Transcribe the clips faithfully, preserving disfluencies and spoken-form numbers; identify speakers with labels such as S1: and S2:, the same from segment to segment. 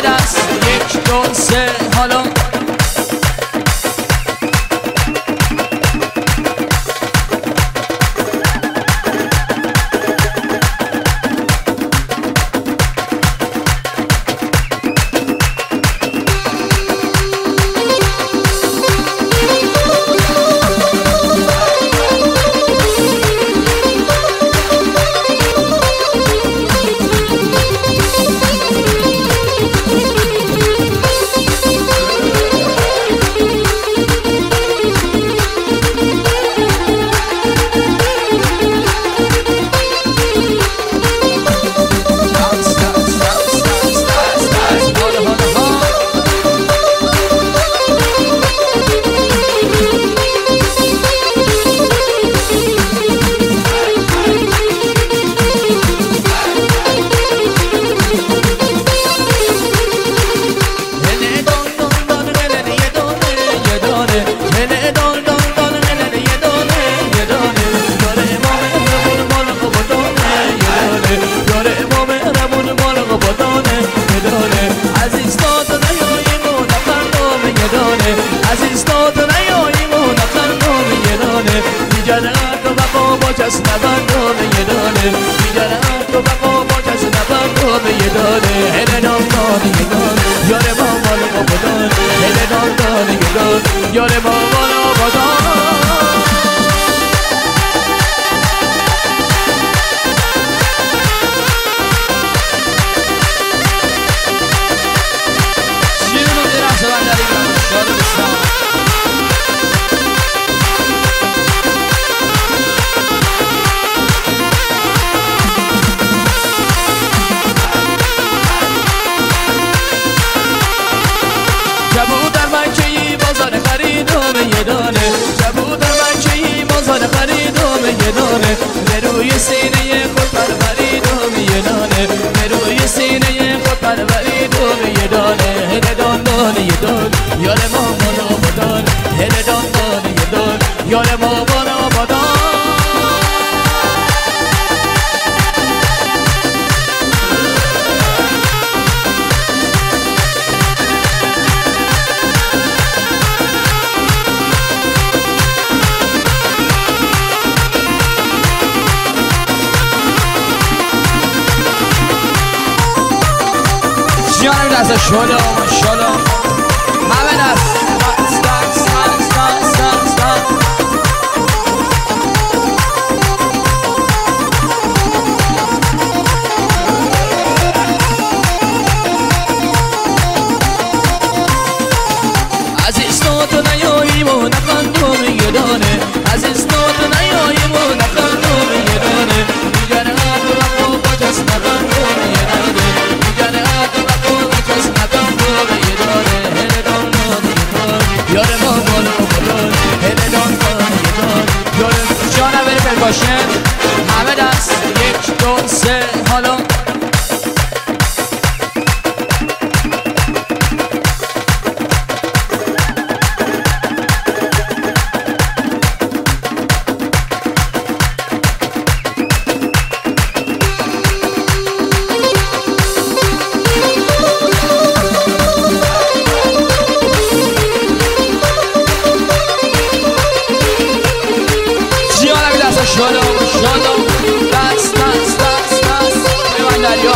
S1: دست یک دو سه حالا یاره ما بالا بادان شیرون درخت بندری شاد بستان جبو در مکهی بازار خریدم یه دانه جبو در مکهی بازار خریدم یه دانه به روی سینه خود پروریدم یه دانه به روی سینه خود پروریدم یه دانه هل دان دان یه دان یار ما بالا بادان هل دان دان یه دان یار ما بالا بادان جانم دست شلو شلو همه دست دست دست دست دست دست عزیز تو نیاییم و نخندم یه دانه عزیز تو نیاییم و نخندم یه دانه دیگر حد و با کس نخندم یه دانه دیگر حد و یاره ما بالا بادان هل دان دان یه دان یاره جانم بری پرکاشن همه دست یک دو سه حالا شلو شلو دست دست دست دست پیمان دریا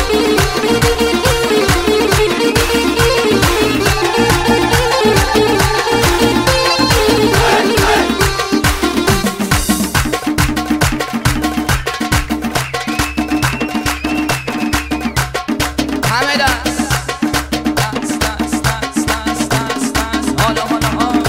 S1: همه دست دست دست دست دست دست دست حالا حالا حالا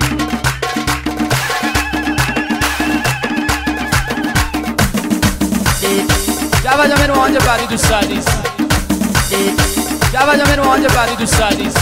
S1: جواد جا میرو آنجا بعدی دوست داریز جواد جا میرو آنجا بعدی دوست داریز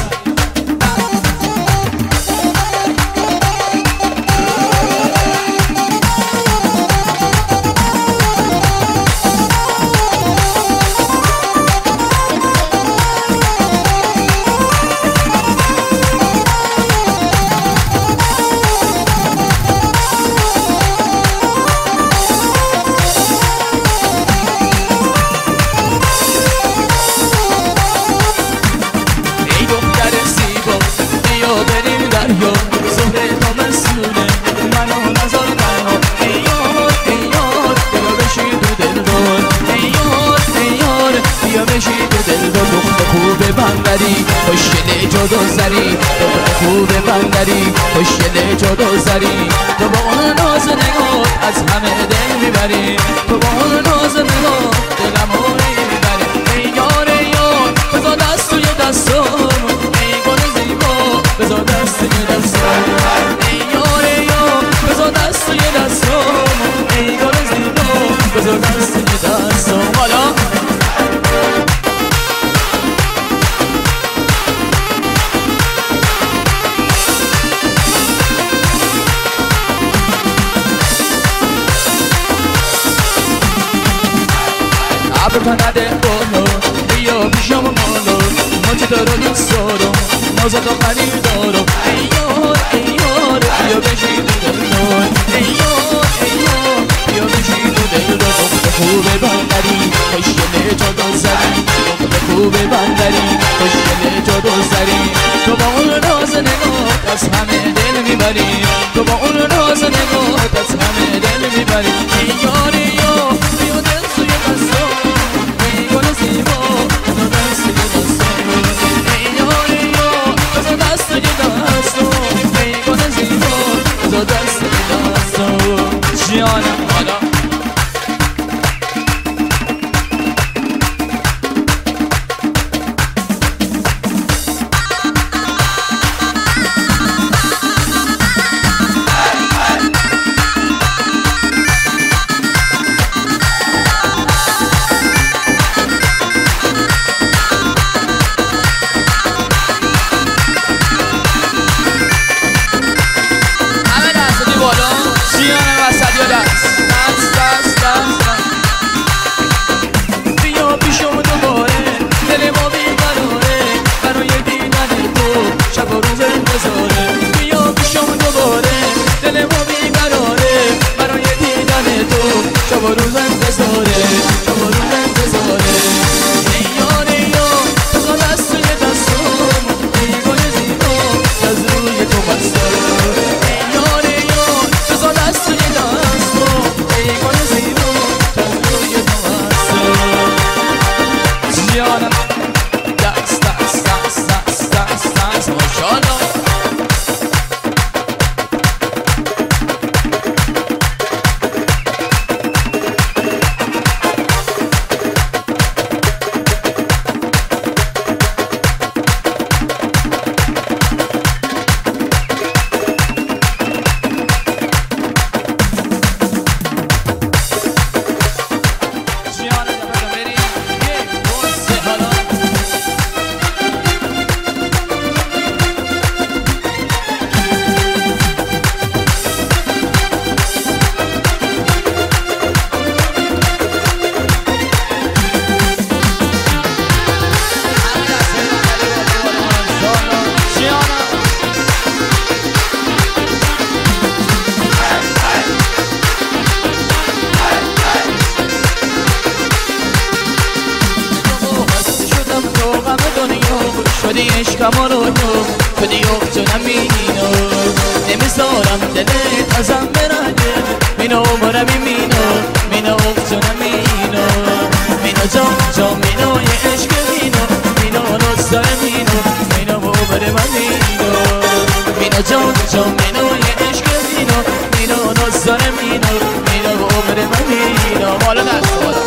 S1: دل رو دختر خوب بندری خوشگل جدا زری دختر خوب بندری خوشگل جدا زری تو با اون ناز نگاه از همه دل میبری تو با اون ناز نگاه دلمو میبری ای یار ای یار بذار دست توی دستم ای گل زیبا بذار دست توی دستم ای یار ای یار بذار دست توی دستم ای گل زیبا بذار دست توی دستم حالا ابر نده بالا بیا پیشم مالو ما که تو رو دوست دارم نازا تو خریدارم ای یار ای یار بیا بشی تو دلدار ای یار ای یار بیا بشی تو دلدار دختر خوب بندری خوشگل جدا زری دختر خوب بندری خوشگل جدا زری تو با اون راز نگاه از همه دل میبری تو با اون راز نگاه از همه دل میبری ای یار ای یار بیا دل سوی دستم جانم حالا شدی عشقم رو شدی اخت و نمینو نمیذارم دلت ازم برنگه مینو مرمی مینو مینو اخت و نمینو مینو جام جام مینو یه عشق مینو مینو نستر مینو مینو بر من مینو مینو جام جام مینو یه عشق مینو مینو نستر مینو مینو بر من مینو بالا دست بالا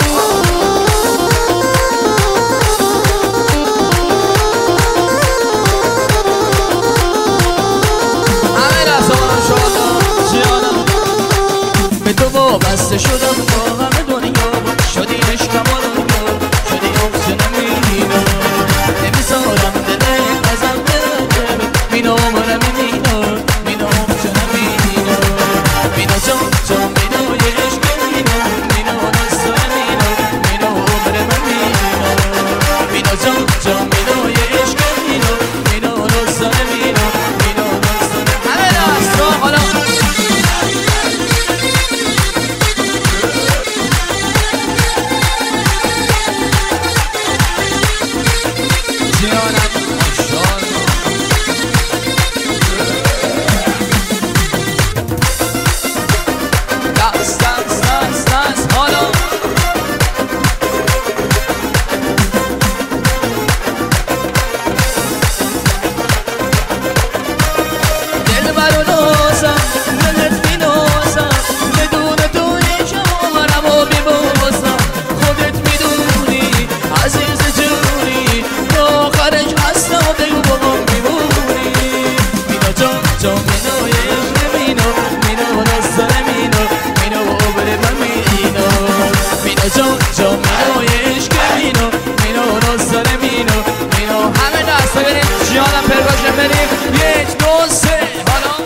S1: به تو وابسته شدم با همه دنیا شدی عشقم رو شدی اخت نمینو نمیذارم دلت ازم برنگه مینو مرمی مینو مینو اخت نمینو مینو جان جان مینو یه عشق مینو مینو نستر مینو مینو بر من مینو مینو جان جان مینو یه عشق مینو مینو نستر مینو مینو نستر همه دستا حالا جیانم پرگاشه بریم یک دو سه حالا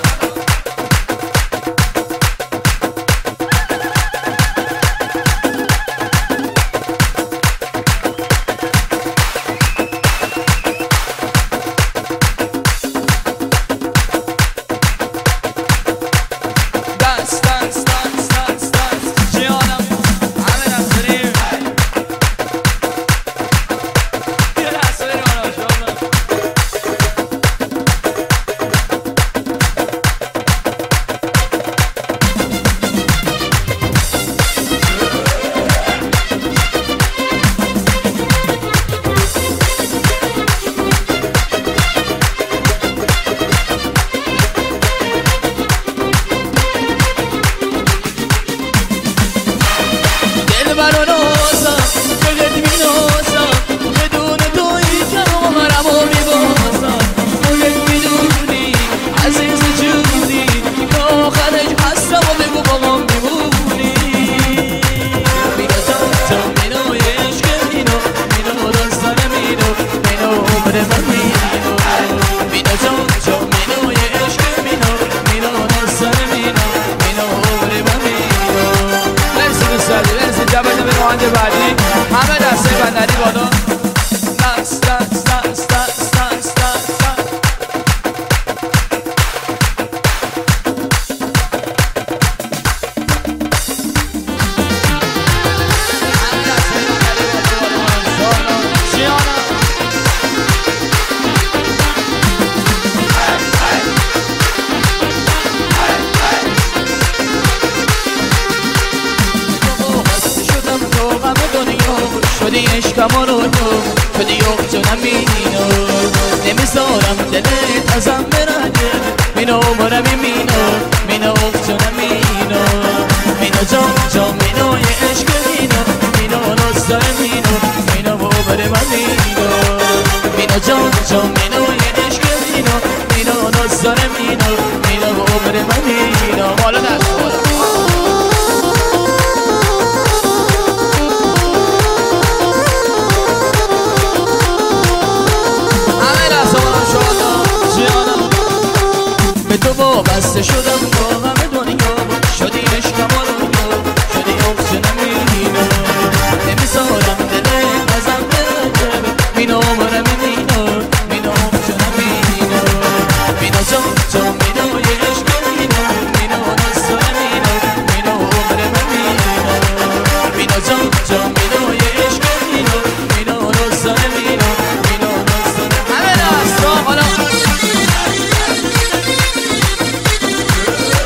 S1: بعدی همه دسته بندری بالا دست دست دست دست دست دست شدی عشقم رو تو شدی یختونم مینو نمیذارم دلت ازم برنگه مینو برم مینو مینو اختونم مینو مینو جان جان مینو یه عشق مینو مینو نستار مینو مینو برم مینو مینو جان جان مینو یه عشق مینو مینو نستار مینو مینو برم مینو بالا دست بالا به تو وابسته شدم با همه دنیا شدی عشقم رو شدی اختونم مینو نمیذارم دلت ازم برنگه مینو برم مینو مینو اختونم مینو مینو جان جان مینو یه عشق مینو مینو نستار مینو مینو برم مینو مینو جان جان مینو یه عشق مینو مینو نستار مینو مینو نستار همه دستا حالا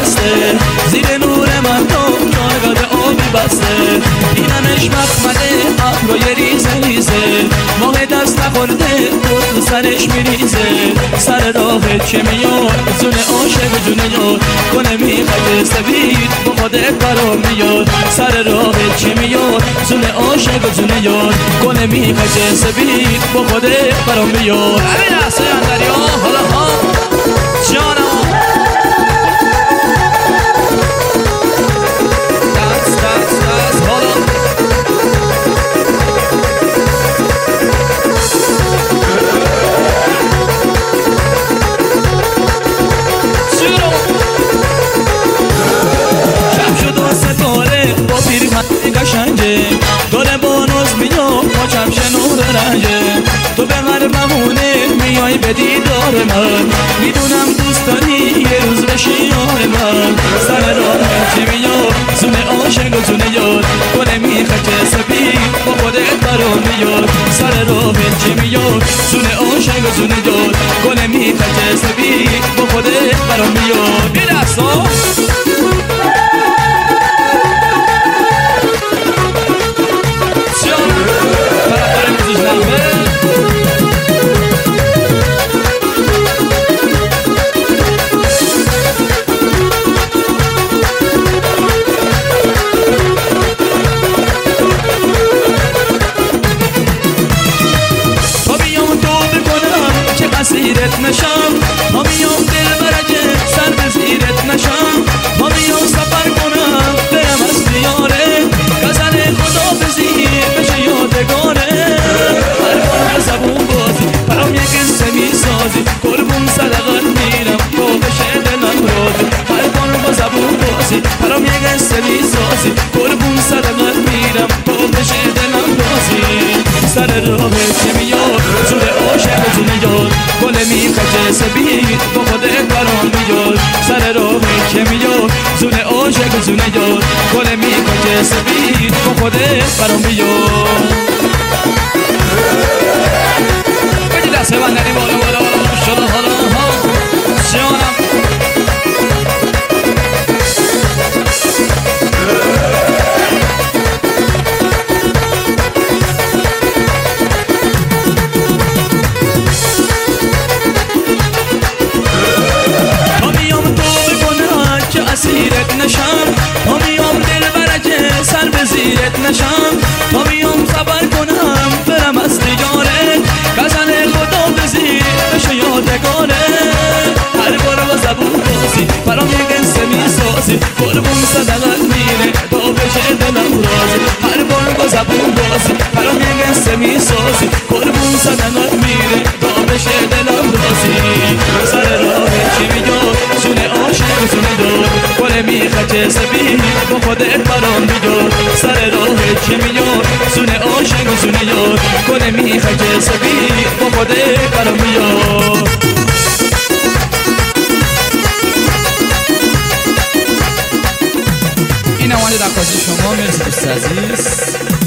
S1: بسته زیر نور من تو جایگاه آبی بسته اینمش مخمده ابروی ریزه ریزه ماه دست نخورده تو سرش میریزه سر راهت چه میاد زون عاشق جون یاد کنه میخواد سبید با خودت برام میاد سر راهت چه میاد زون عاشق جون یاد کنه میخواد سبید با خودت برام میاد همین لحظه اندریا حالا ها جانم دست دست دست حالا شب شد و ستاره با پیرهن قشنگه داره با ناز میاد با چمش نور رنگه تو به هر بهونه میای به دیدار من میدونم دوست داری یه روز بشی یار من سر راه چی میاد زون عاشق و زون یاد کنه میخواد که سبید با خودت برام میاد سر راه چی میاد زون عاشق و زون یاد کنه میخواد که سبید با خودت برام میاد این دستا اسیرت نشم ما میام دل برگه سر به زیرت نشم ما میام سفر کنم برم از دیاره غزل خدا به زیر بشه یادگاره هر بار زبون بازی برام یک قصه میسازی قربون صدقت میرم تو بشه دلم راضی هر بار با زبون بازی برام یک قصه میسازی قربون صدقت میرم تو بشه دلم راضی سر راه چه میاد زود عاشق زود یاد گل میخواد سبید با خودت برام میاد سر راه که میاد زون عاشق زون یاد گل میخواد سبید با خودت برام میاد بدی دسته بندنی بالا بالا بالا شده حالا ها جانم اسیرت نشم تا میام دل برگه سر به زیرت نشم تا میام صبر کنم برم از دیاره غزل خدا به زیر بشه یادگاره هر بار با زبون بازی برام یک قصه میسازی قربون صدقت میره تا بشه دلم راضی هر بار با زبون بازی برام یک قصه میسازی قربون صدقت میره تا بشه دلم راضی سر راه چی میاد زون عاشق زون دار گل میخواد سبید با خودت برام میاد سر راه چی میاد زون عاشق زون یاد گل میخواد سبید با خودت برام میاد این اومده دقیقه شما مرسی دوست عزیز